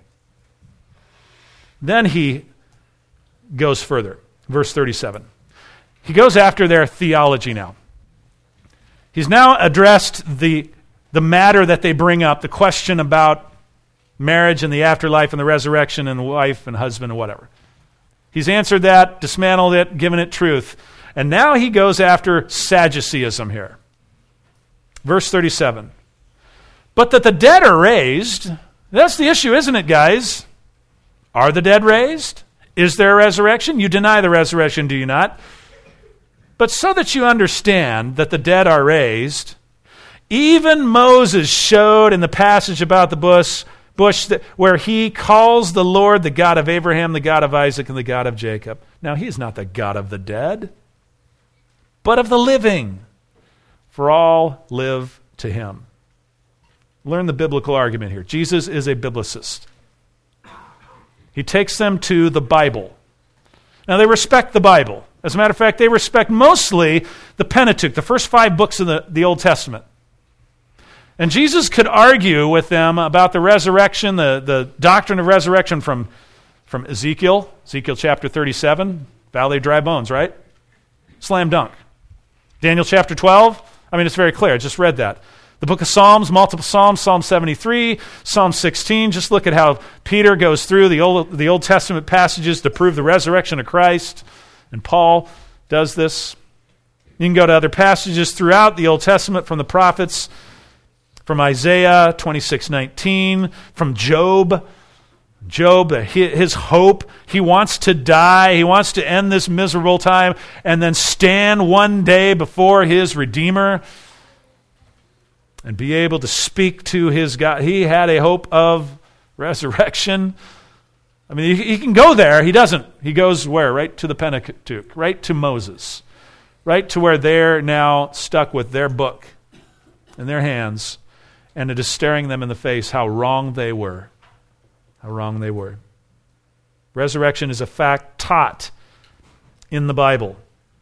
Then he goes further. Verse 37. He goes after their theology now. He's now addressed the matter that they bring up, the question about marriage and the afterlife and the resurrection and wife and husband and whatever. He's answered that, dismantled it, given it truth. And now he goes after Sadduceeism here. Verse 37. But that the dead are raised, that's the issue, isn't it, guys? Are the dead raised? Is there a resurrection? You deny the resurrection, do you not? But so that you understand that the dead are raised, even Moses showed in the passage about the bush where he calls the Lord the God of Abraham, the God of Isaac, and the God of Jacob. Now, he is not the God of the dead, but of the living, for all live to him. Learn the biblical argument here. Jesus is a biblicist. He takes them to the Bible. Now, they respect the Bible. As a matter of fact, they respect mostly the Pentateuch, the first 5 books of the Old Testament. And Jesus could argue with them about the resurrection, the doctrine of resurrection from Ezekiel chapter 37, Valley of Dry Bones, right? Slam dunk. Daniel chapter 12, it's very clear. I just read that. The book of Psalms, multiple Psalms, Psalm 73, Psalm 16. Just look at how Peter goes through the Old Testament passages to prove the resurrection of Christ. And Paul does this. You can go to other passages throughout the Old Testament from the prophets, from Isaiah 26:19, from Job. Job, his hope, he wants to die. He wants to end this miserable time and then stand one day before his Redeemer and be able to speak to his God. He had a hope of resurrection. He can go there. He doesn't. He goes where? Right to the Pentateuch, right to Moses, right to where they're now stuck with their book in their hands, and it is staring them in the face how wrong they were. How wrong they were. Resurrection is a fact taught in the Bible.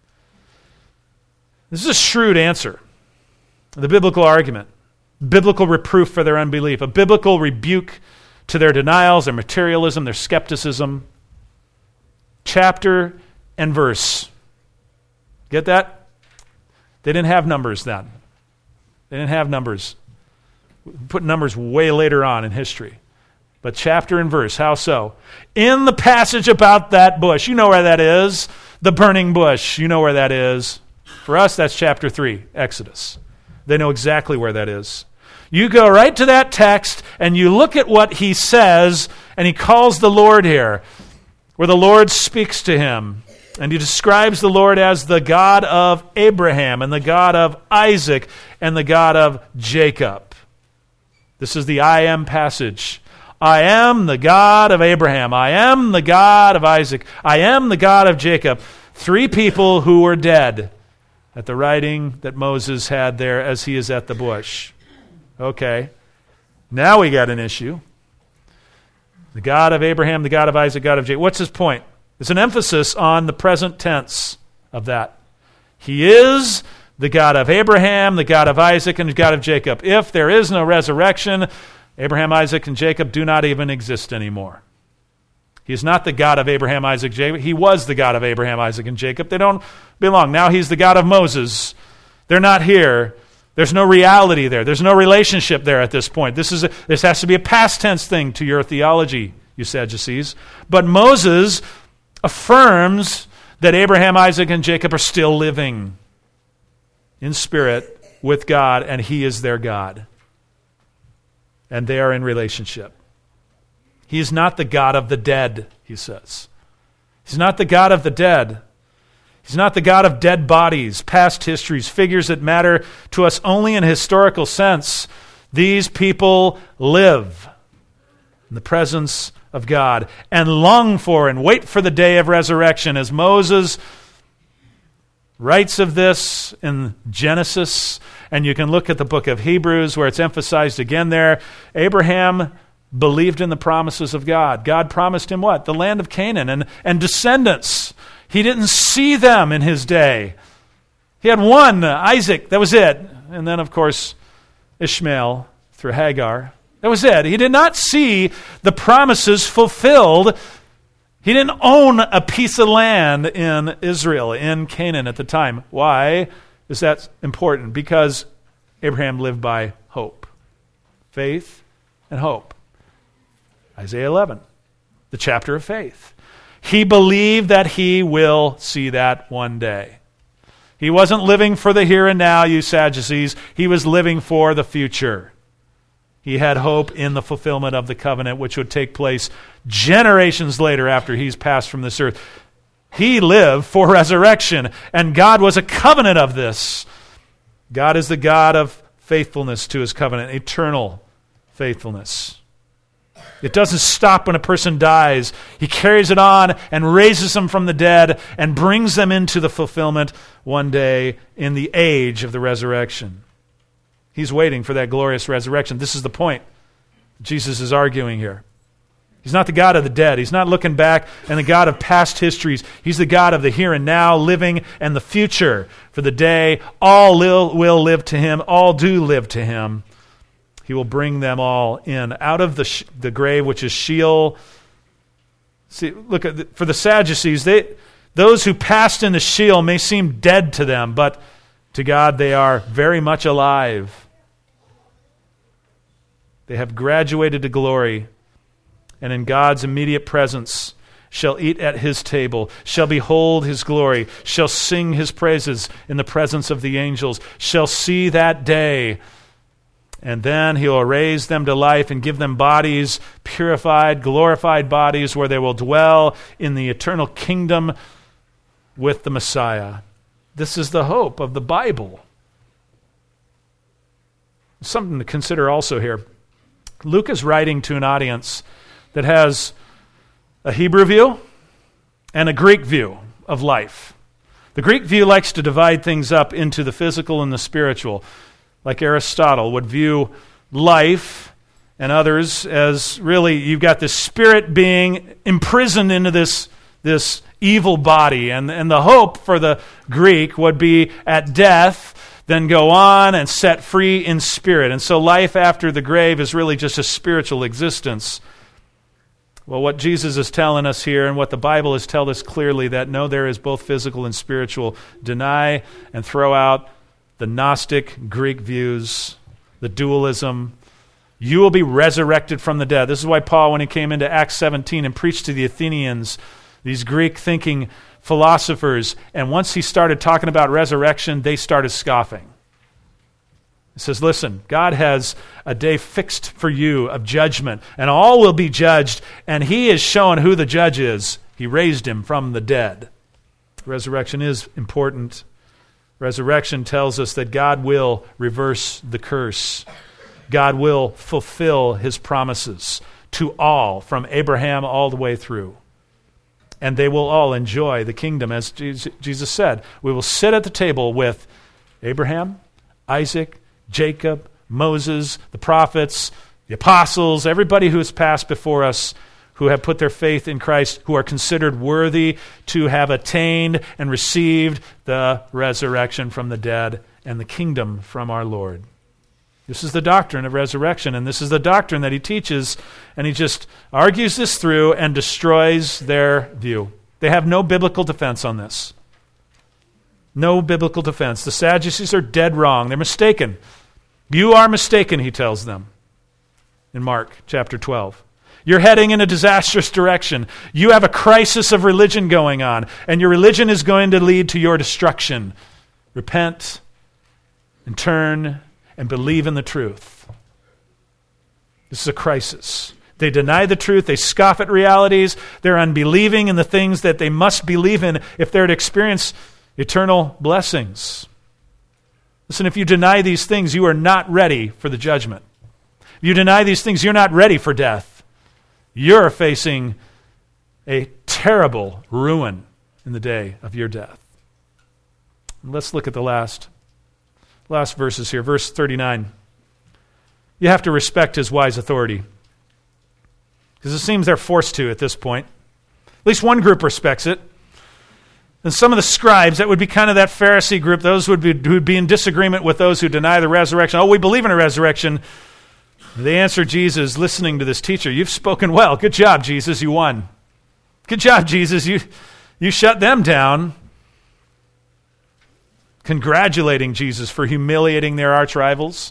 This is a shrewd answer. The biblical argument, biblical reproof for their unbelief, a biblical rebuke to their denials, their materialism, their skepticism. Chapter and verse. Get that? They didn't have numbers then. They didn't have numbers. We put numbers way later on in history. But chapter and verse, how so? In the passage about that bush, you know where that is, the burning bush, you know where that is. For us, that's chapter 3, Exodus. They know exactly where that is. You go right to that text and you look at what he says, and he calls the Lord here, where the Lord speaks to him. And he describes the Lord as the God of Abraham and the God of Isaac and the God of Jacob. This is the I am passage. I am the God of Abraham. I am the God of Isaac. I am the God of Jacob. 3 people who were dead at the writing that Moses had there as he is at the bush. Okay. Now we got an issue. The God of Abraham, the God of Isaac, God of Jacob. What's his point? It's an emphasis on the present tense of that. He is the God of Abraham, the God of Isaac, and the God of Jacob. If there is no resurrection, Abraham, Isaac, and Jacob do not even exist anymore. He is not the God of Abraham, Isaac, Jacob. He was the God of Abraham, Isaac, and Jacob. They don't belong. Now he's the God of Moses. They're not here. There's no reality there. There's no relationship there at this point. This has to be a past tense thing to your theology, you Sadducees. But Moses affirms that Abraham, Isaac, and Jacob are still living in spirit with God, and he is their God. And they are in relationship. He is not the God of the dead, he says. He's not the God of the dead. He's not the God of dead bodies, past histories, figures that matter to us only in a historical sense. These people live in the presence of God and long for and wait for the day of resurrection. As Moses writes of this in Genesis, and you can look at the book of Hebrews where it's emphasized again there, Abraham believed in the promises of God. God promised him what? The land of Canaan and descendants. He didn't see them in his day. He had one, Isaac, that was it. And then, of course, Ishmael through Hagar. That was it. He did not see the promises fulfilled. He didn't own a piece of land in Israel, in Canaan at the time. Why is that important? Because Abraham lived by hope. Faith and hope. Isaiah 11, the chapter of faith. He believed that he will see that one day. He wasn't living for the here and now, you Sadducees. He was living for the future. He had hope in the fulfillment of the covenant, which would take place generations later after he's passed from this earth. He lived for resurrection, and God was a covenant of this. God is the God of faithfulness to his covenant, eternal faithfulness. It doesn't stop when a person dies. He carries it on and raises them from the dead and brings them into the fulfillment one day in the age of the resurrection. He's waiting for that glorious resurrection. This is the point Jesus is arguing here. He's not the God of the dead. He's not looking back and the God of past histories. He's the God of the here and now, living, and the future. For the day all will live to him, all do live to him. He will bring them all in out of the grave, which is Sheol. See, look for the Sadducees. Those who passed into Sheol may seem dead to them, but to God they are very much alive. They have graduated to glory, and in God's immediate presence shall eat at his table, shall behold his glory, shall sing his praises in the presence of the angels, shall see that day. And then he'll raise them to life and give them bodies, purified, glorified bodies, where they will dwell in the eternal kingdom with the Messiah. This is the hope of the Bible. Something to consider also here. Luke is writing to an audience that has a Hebrew view and a Greek view of life. The Greek view likes to divide things up into the physical and the spiritual. Like Aristotle would view life and others as really you've got this spirit being imprisoned into this evil body. And the hope for the Greek would be at death, then go on and set free in spirit. And so life after the grave is really just a spiritual existence. Well, what Jesus is telling us here and what the Bible has told us clearly, that no, there is both physical and spiritual. Deny and throw out the Gnostic Greek views, the dualism. You will be resurrected from the dead. This is why Paul, when he came into Acts 17 and preached to the Athenians, these Greek-thinking philosophers, and once he started talking about resurrection, they started scoffing. He says, listen, God has a day fixed for you of judgment, and all will be judged, and he is showing who the judge is. He raised him from the dead. Resurrection is important. Resurrection tells us that God will reverse the curse. God will fulfill his promises to all, from Abraham all the way through. And they will all enjoy the kingdom. As Jesus said, we will sit at the table with Abraham, Isaac, Jacob, Moses, the prophets, the apostles, everybody who has passed before us, who have put their faith in Christ, who are considered worthy to have attained and received the resurrection from the dead and the kingdom from our Lord. This is the doctrine of resurrection, and this is the doctrine that he teaches, and he just argues this through and destroys their view. They have no biblical defense on this. No biblical defense. The Sadducees are dead wrong. They're mistaken. You are mistaken, he tells them in Mark chapter 12. You're heading in a disastrous direction. You have a crisis of religion going on, and your religion is going to lead to your destruction. Repent and turn and believe in the truth. This is a crisis. They deny the truth. They scoff at realities. They're unbelieving in the things that they must believe in if they're to experience eternal blessings. Listen, if you deny these things, you are not ready for the judgment. If you deny these things, you're not ready for death. You're facing a terrible ruin in the day of your death. Let's look at the last verses here. Verse 39. You have to respect his wise authority, because it seems they're forced to at this point. At least one group respects it. And some of the scribes, that would be kind of that Pharisee group, those who would be in disagreement with those who deny the resurrection. Oh, we believe in a resurrection. They answer Jesus, listening to this teacher, you've spoken well. Good job, Jesus, you won. Good job, Jesus, you shut them down. Congratulating Jesus for humiliating their arch rivals.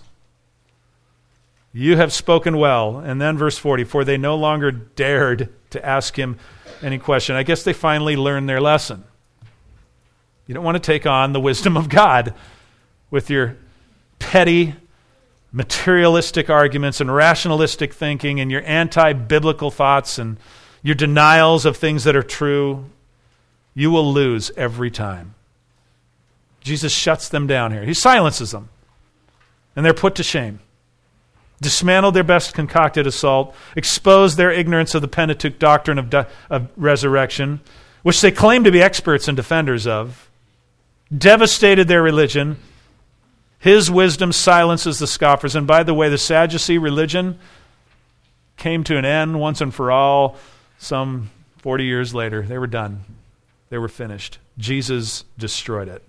You have spoken well. And then verse 40, for they no longer dared to ask him any question. I guess they finally learned their lesson. You don't want to take on the wisdom of God with your petty, materialistic arguments and rationalistic thinking and your anti-biblical thoughts and your denials of things that are true. You will lose every time. Jesus shuts them down here. He silences them. And they're put to shame. Dismantled their best concocted assault. Exposed their ignorance of the Pentateuch doctrine of resurrection, which they claim to be experts and defenders of. Devastated their religion. His wisdom silences the scoffers. And by the way, the Sadducee religion came to an end once and for all some 40 years later. They were done. They were finished. Jesus destroyed it.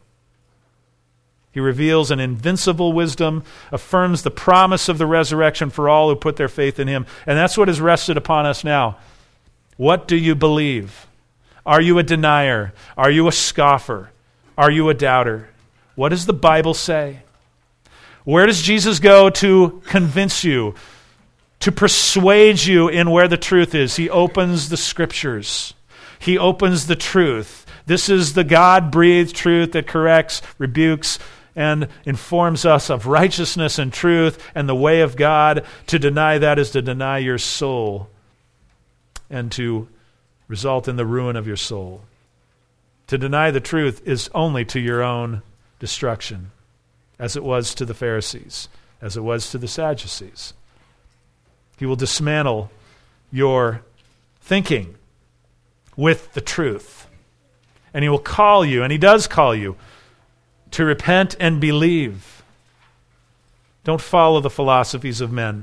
He reveals an invincible wisdom, affirms the promise of the resurrection for all who put their faith in him. And that's what has rested upon us now. What do you believe? Are you a denier? Are you a scoffer? Are you a doubter? What does the Bible say? Where does Jesus go to convince you, to persuade you in where the truth is? He opens the Scriptures. He opens the truth. This is the God-breathed truth that corrects, rebukes, and informs us of righteousness and truth and the way of God. To deny that is to deny your soul and to result in the ruin of your soul. To deny the truth is only to your own destruction, as it was to the Pharisees, as it was to the Sadducees. He will dismantle your thinking with the truth. And he will call you, and he does call you, to repent and believe. Don't follow the philosophies of men.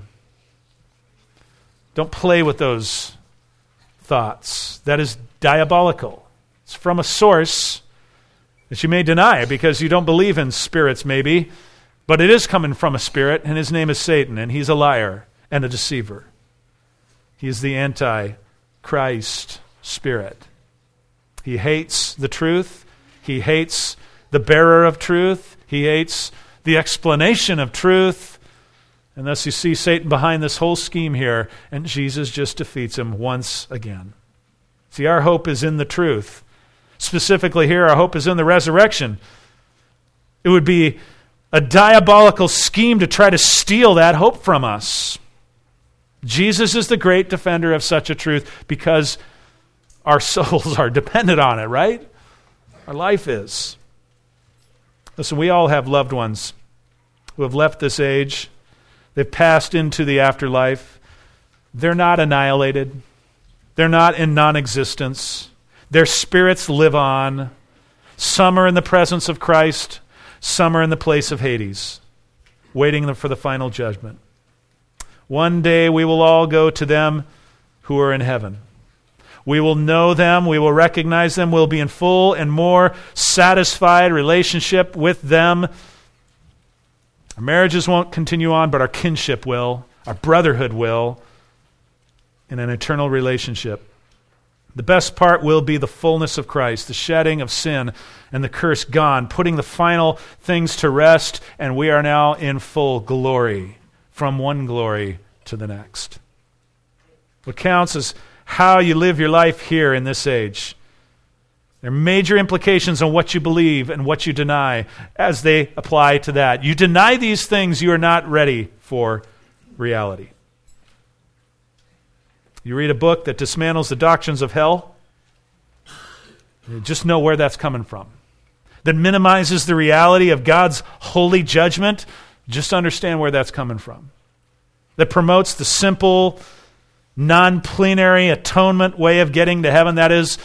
Don't play with those thoughts. That is diabolical. It's from a source that you may deny because you don't believe in spirits maybe, but it is coming from a spirit, and his name is Satan, and he's a liar and a deceiver. He is the anti-Christ spirit. He hates the truth. He hates the bearer of truth. He hates the explanation of truth. And thus you see Satan behind this whole scheme here, and Jesus just defeats him once again. See, our hope is in the truth. Specifically here, our hope is in the resurrection. It would be a diabolical scheme to try to steal that hope from us. Jesus is the great defender of such a truth because our souls are dependent on it, right? Our life is. Listen, we all have loved ones who have left this age. They've passed into the afterlife. They're not annihilated. They're not in non-existence. Their spirits live on. Some are in the presence of Christ. Some are in the place of Hades, waiting for the final judgment. One day we will all go to them who are in heaven. We will know them, we will recognize them, we'll be in full and more satisfied relationship with them. Our marriages won't continue on, but our kinship will. Our brotherhood will. In an eternal relationship. The best part will be the fullness of Christ, the shedding of sin and the curse gone, putting the final things to rest, and we are now in full glory, from one glory to the next. What counts is how you live your life here in this age. There are major implications on what you believe and what you deny as they apply to that. You deny these things, you are not ready for reality. You read a book that dismantles the doctrines of hell, you just know where that's coming from. That minimizes the reality of God's holy judgment, just understand where that's coming from. That promotes the simple, non-plenary atonement way of getting to heaven, that is,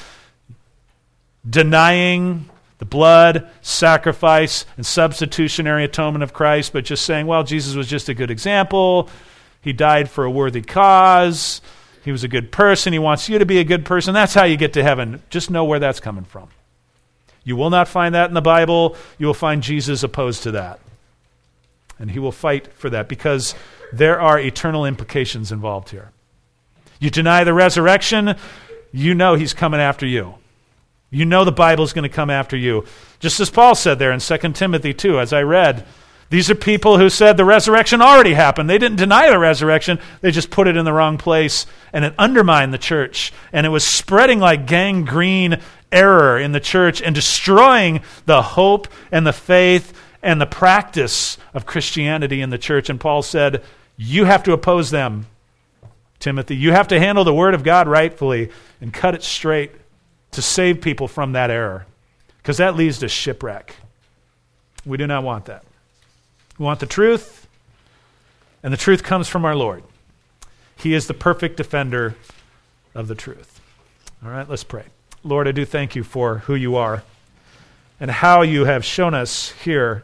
denying the blood, sacrifice, and substitutionary atonement of Christ, but just saying, well, Jesus was just a good example. He died for a worthy cause. He was a good person. He wants you to be a good person. That's how you get to heaven. Just know where that's coming from. You will not find that in the Bible. You will find Jesus opposed to that. And he will fight for that because there are eternal implications involved here. You deny the resurrection, you know he's coming after you. You know the Bible's going to come after you. Just as Paul said there in 2 Timothy 2, as I read, these are people who said the resurrection already happened. They didn't deny the resurrection. They just put it in the wrong place, and it undermined the church. And it was spreading like gangrene error in the church and destroying the hope and the faith and the practice of Christianity in the church. And Paul said, you have to oppose them, Timothy. You have to handle the Word of God rightfully and cut it straight to save people from that error, because that leads to shipwreck. We do not want that. We want the truth, and the truth comes from our Lord. He is the perfect defender of the truth. All right, let's pray. Lord, I do thank you for who you are and how you have shown us here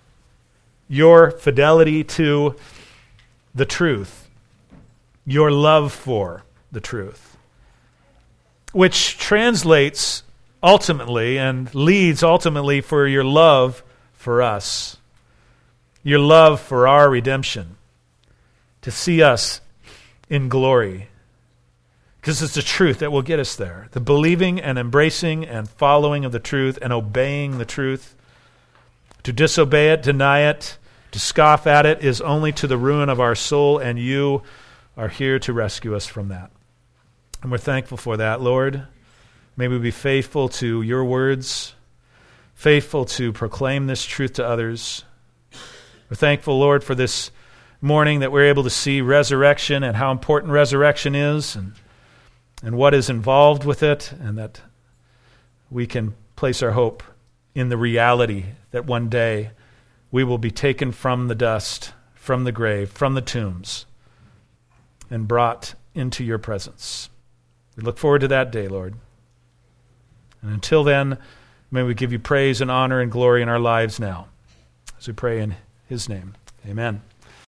your fidelity to the truth, your love for the truth, which translates ultimately and leads ultimately for your love for us. Your love for our redemption, to see us in glory. Because it's the truth that will get us there. The believing and embracing and following of the truth and obeying the truth. To disobey it, deny it, to scoff at it is only to the ruin of our soul, and you are here to rescue us from that. And we're thankful for that, Lord. May we be faithful to your words, faithful to proclaim this truth to others. We're thankful, Lord, for this morning that we're able to see resurrection and how important resurrection is and what is involved with it, and that we can place our hope in the reality that one day we will be taken from the dust, from the grave, from the tombs, and brought into your presence. We look forward to that day, Lord. And until then, may we give you praise and honor and glory in our lives now. As we pray in his name, amen.